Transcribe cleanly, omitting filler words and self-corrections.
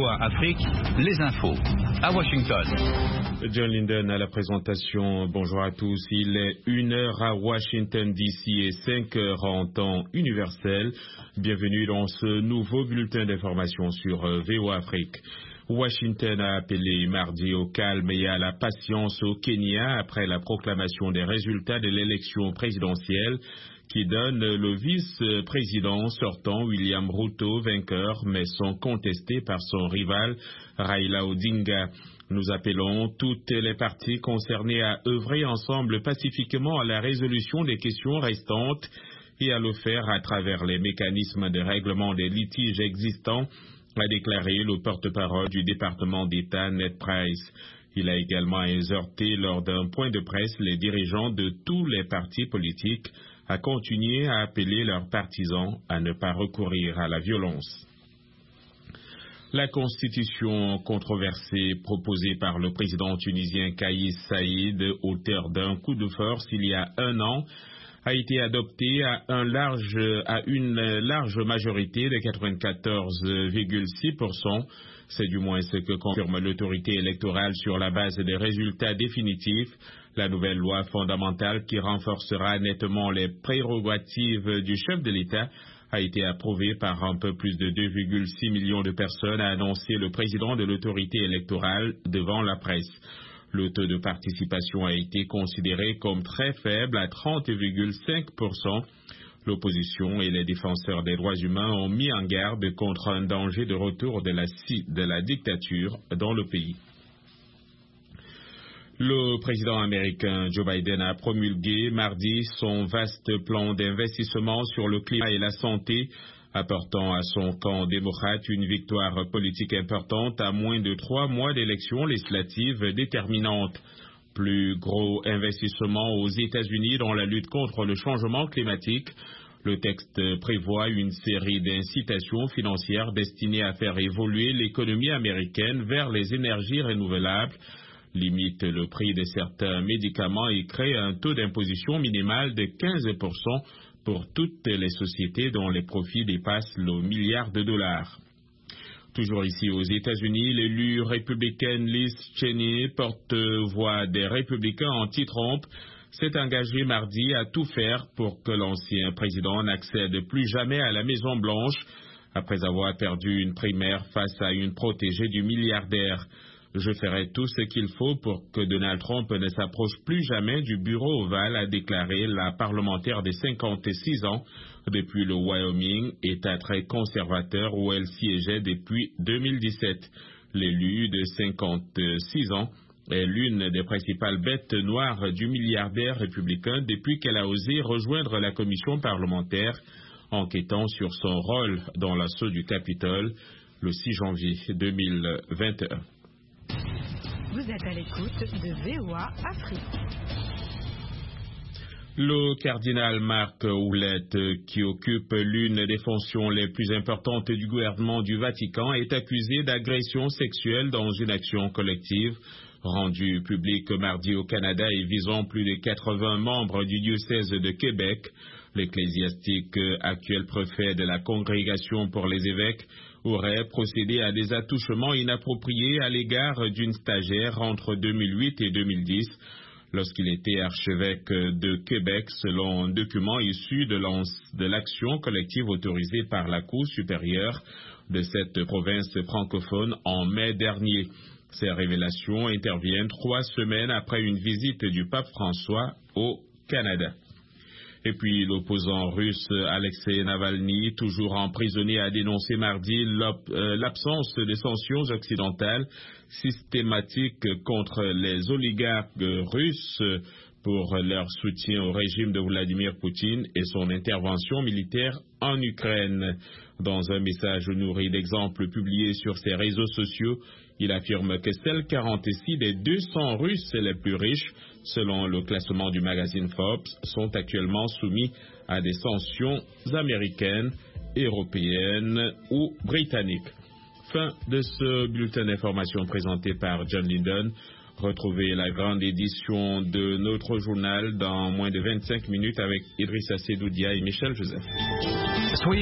VOA Afrique, les infos. À Washington. John Linden à la présentation. Bonjour à tous. Il est 1h à Washington DC et 5h en temps universel. Bienvenue dans ce nouveau bulletin d'information sur VOA Afrique. Washington a appelé mardi au calme et à la patience au Kenya après la proclamation des résultats de l'élection présidentielle qui donne le vice-président sortant William Ruto vainqueur, mais sont contestés par son rival Raila Odinga. Nous appelons toutes les parties concernées à œuvrer ensemble pacifiquement à la résolution des questions restantes et à le faire à travers les mécanismes de règlement des litiges existants, a déclaré le porte-parole du département d'État Ned Price. Il a également exhorté lors d'un point de presse les dirigeants de tous les partis politiques à continuer à appeler leurs partisans à ne pas recourir à la violence. La constitution controversée proposée par le président tunisien Kais Saïed, auteur d'un coup de force il y a un an, a été adoptée à une large majorité de 94,6%. C'est du moins ce que confirme l'autorité électorale sur la base des résultats définitifs. La nouvelle loi fondamentale qui renforcera nettement les prérogatives du chef de l'État a été approuvée par un peu plus de 2,6 millions de personnes, a annoncé le président de l'autorité électorale devant la presse. Le taux de participation a été considéré comme très faible à 30,5%. L'opposition et les défenseurs des droits humains ont mis en garde contre un danger de retour de la dictature dans le pays. Le président américain Joe Biden a promulgué mardi son vaste plan d'investissement sur le climat et la santé, apportant à son camp démocrate une victoire politique importante à moins de 3 mois d'élections législatives déterminantes. Plus gros investissement aux États-Unis dans la lutte contre le changement climatique. Le texte prévoit une série d'incitations financières destinées à faire évoluer l'économie américaine vers les énergies renouvelables, limite le prix de certains médicaments et crée un taux d'imposition minimal de 15% pour toutes les sociétés dont les profits dépassent le milliard de dollars. Toujours ici aux États-Unis, l'élue républicaine Liz Cheney, porte-voix des républicains anti-Trump, s'est engagée mardi à tout faire pour que l'ancien président n'accède plus jamais à la Maison-Blanche après avoir perdu une primaire face à une protégée du milliardaire. Je ferai tout ce qu'il faut pour que Donald Trump ne s'approche plus jamais du bureau ovale, a déclaré la parlementaire de 56 ans depuis le Wyoming, État très conservateur où elle siégeait depuis 2017. L'élue de 56 ans est l'une des principales bêtes noires du milliardaire républicain depuis qu'elle a osé rejoindre la commission parlementaire enquêtant sur son rôle dans l'assaut du Capitole le 6 janvier 2021. Vous êtes à l'écoute de VOA Afrique. Le cardinal Marc Ouellette, qui occupe l'une des fonctions les plus importantes du gouvernement du Vatican, est accusé d'agression sexuelle dans une action collective rendue publique mardi au Canada et visant plus de 80 membres du diocèse de Québec. L'ecclésiastique, actuel préfet de la Congrégation pour les évêques, aurait procédé à des attouchements inappropriés à l'égard d'une stagiaire entre 2008 et 2010, lorsqu'il était archevêque de Québec, selon un document issu de l'action collective autorisée par la Cour supérieure de cette province francophone en mai dernier. Ces révélations interviennent 3 semaines après une visite du pape François au Canada. Et puis l'opposant russe Alexei Navalny, toujours emprisonné, a dénoncé mardi l'absence de sanctions occidentales systématiques contre les oligarques russes pour leur soutien au régime de Vladimir Poutine et son intervention militaire en Ukraine. Dans un message nourri d'exemples publiés sur ses réseaux sociaux, il affirme que seuls 46 des 200 Russes les plus riches, selon le classement du magazine Forbes, sont actuellement soumis à des sanctions américaines, européennes ou britanniques. Fin de ce bulletin d'information présenté par John Linden. Retrouvez la grande édition de notre journal dans moins de 25 minutes avec Idrissa Sedoudia et Michel Joseph.